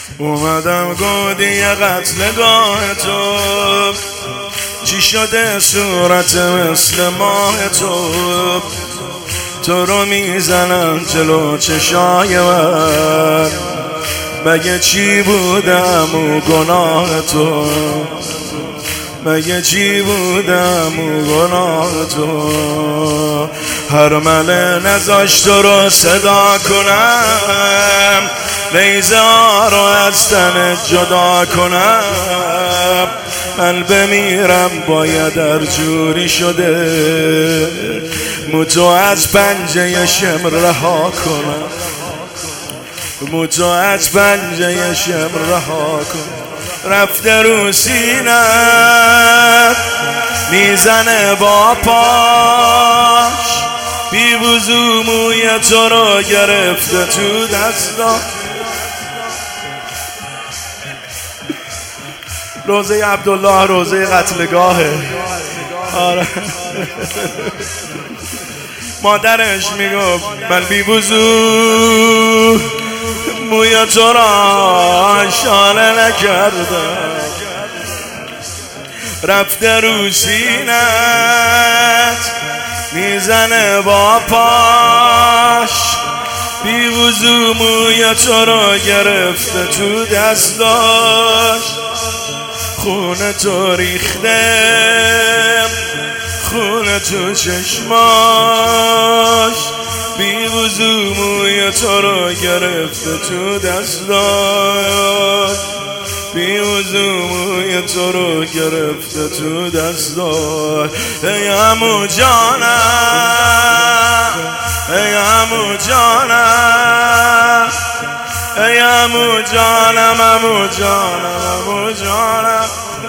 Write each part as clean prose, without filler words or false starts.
اومدم گودی قتلگاه تو، چی شده صورت مثل ماه تو رو میزنم جلو چشای من، مگه چی بودم و گناه تو، مگه چی بودم و گناه تو. هر مله نذاشت تو رو صدا کنم، نیزه ها رو از تنت جدا کنم. من بمیرم باید هر جوری شده، موتو از پنجه شم رها کنم، موتو از پنجه شم رها کنم. رفته رو سینت میزنه با پاش، بی وضو موی تو رو گرفته تو دستا. روزه عبدالله روزه قتلگاهه. آره مادرش میگفت من بی وضو موی تو را شانه نکردم، رفته رو سینت میزنه با پاش، بی وضو موی تو را گرفته تو دستاش. خونه تو ریخته خونه تو چشماش، بی وضو موی تو رو گرفته تو دستاش، بی وضو موی تو رو گرفته تو دستاش. ای عمو جانم، ای عمو جانم، ای عمو جانم، عمو جانم، عمو جانم.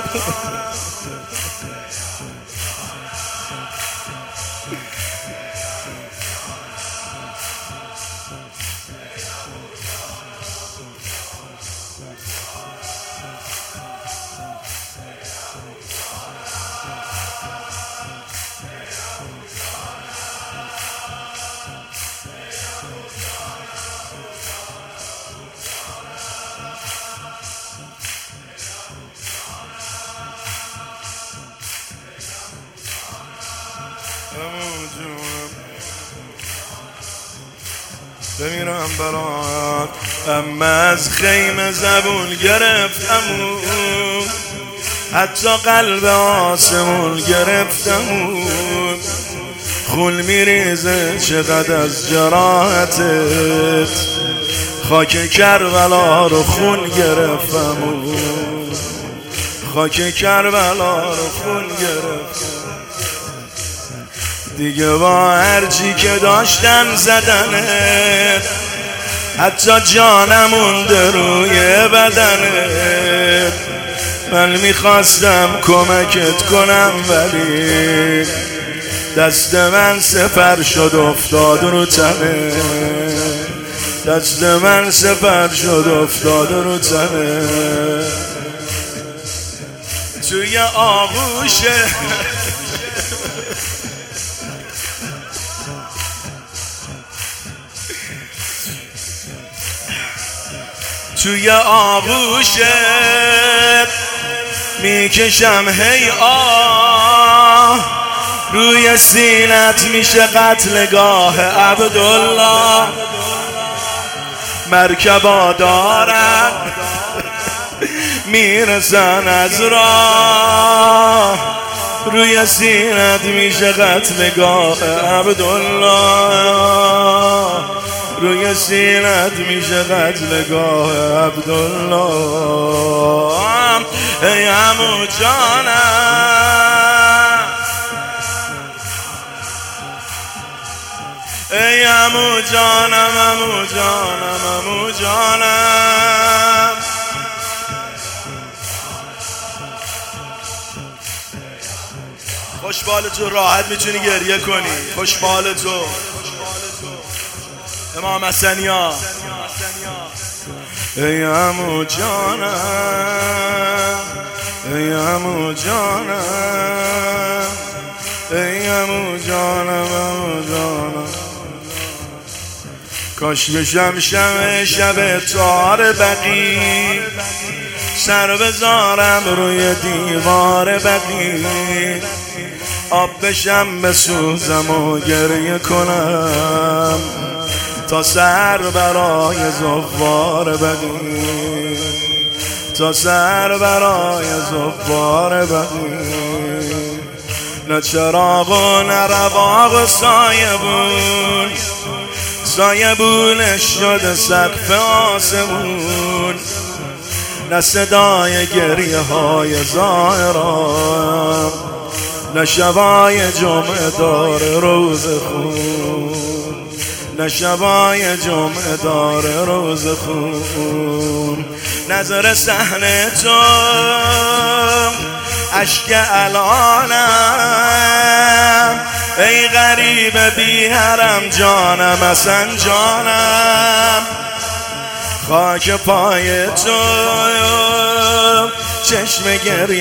بمیرم برات، اما از خیمه زبون گرفتمون، حتی قلب آسمون گرفتمون. خون میریزه چقدر از جراحتت، خاک کربلا رو خون گرفتمون، خاک کربلا رو خون گرفتم. دیگه با هرچی که داشتن زدنت، حتی جانم مونده روی بدنت. من میخواستم کمکت کنم ولی دست من سپر شد افتاد رو تنه، دست من سپر شد افتاد رو تنه. توی آغوشه توی آغوشت میکشم هی آه، روی سینت میشه قتلگاه عبدالله. مرکبا دارن میرسن از راه، روی سینت میشه قتلگاه عبدالله، روی سینت میشه قتلگاه عبدالله. ای عمو جانم، ای عمو جانم، عمو جانم، عمو جانم. خوشبال تو راحت میتونی گریه کنی، خوشبال تو امام حسنیا. ای عمو جانم، ای عمو جانم، ای عمو جانم، عمو جانم. کاش بشم شب تار بقی، سر بذارم روی دیوار بقی، آب بشم بسوزم و گریه کنم تا سر برای زوار بقی، تا سر برای زوار بقی. نه چراغ و نه رواق و سایبون، سایبونش شده سقف آسمون، نه صدای گریه های زائران، نه شبای جمعه دار روز خون، نه شبای جمعه دار روز خون. نظر صحنه تو اشک الانم، ای غریب بی حرم جانم اصلا جانم، خاک پای تو چشم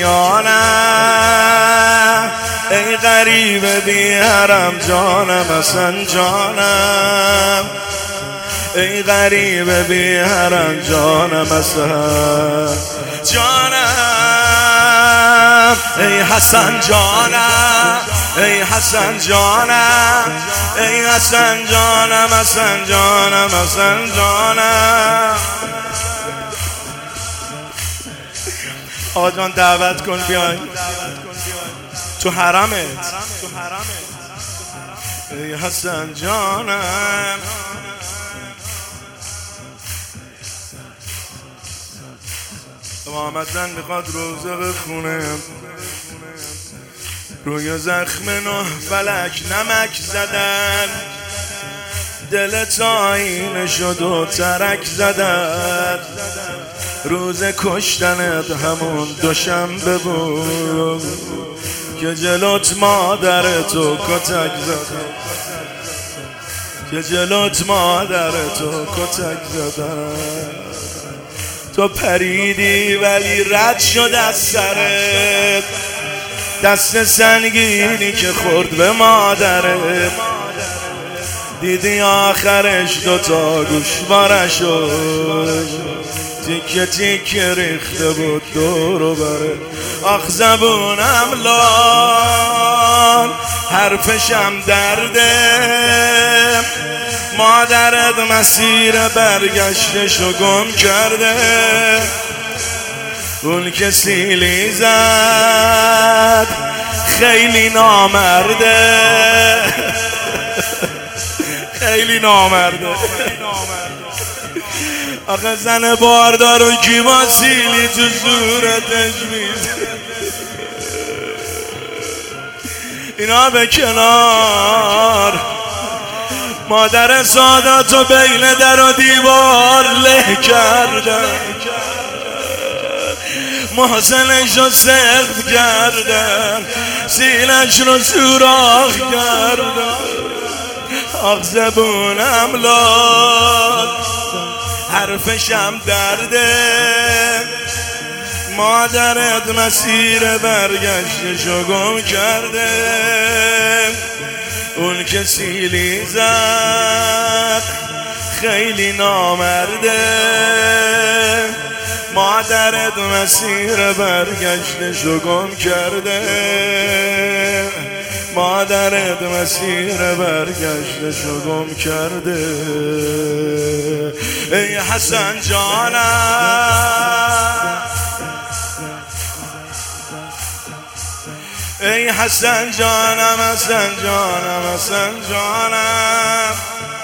گریانم، ای غریب بی حرم جانم اصلا جانم، ای غریب بی حرم جانم اصلا جانم، ای حسن جانم، ای حسن جانم، ای حسن جانم، حسن جانم، حسن جانم. آقا جان دعوت کن بیای تو حرمت، ای حسن جانم. محمدن میخواد روزه بخونه، روی زخم نه فلک نمک زدن، دل تاین شد و ترک زدن، روز کشتنت همون دوشنبه بود که جلوت مادر تو کتک زدن، که جلوت مادر تو کتک زدن. تو پریدی ولی رد شد از سرت دست سنگینی که خورد به مادرت، دیدی آخرش دوتا گوشواره شد، تیکه تیکه ریخته بود دور و بره. آخ زبونم لال حرفشم درده، مادرت مسیر برگشتشو گم کرده، اون که سیلی زد خیلی نامرده، خیلی نامرده. آخه زن باردار و کی با سیلی تو صورتش میزه. اینا به کنار، مادر ساداتو بین در و دیوار له کردن، محسنش رو سخت کردن، سینش رو سوراخ کردن. آخ زبونم لال حرفشم درده، مادرت مسیر برگشتشو گم کرده، اون که سیلی زد خیلی نامرده، مادرت مسیر برگشتشو گم کرده، مادرت مسیر برگشتشو گم کرده. ای حسن جانم، ای حسن جانم، حسن جانم، حسن جانم.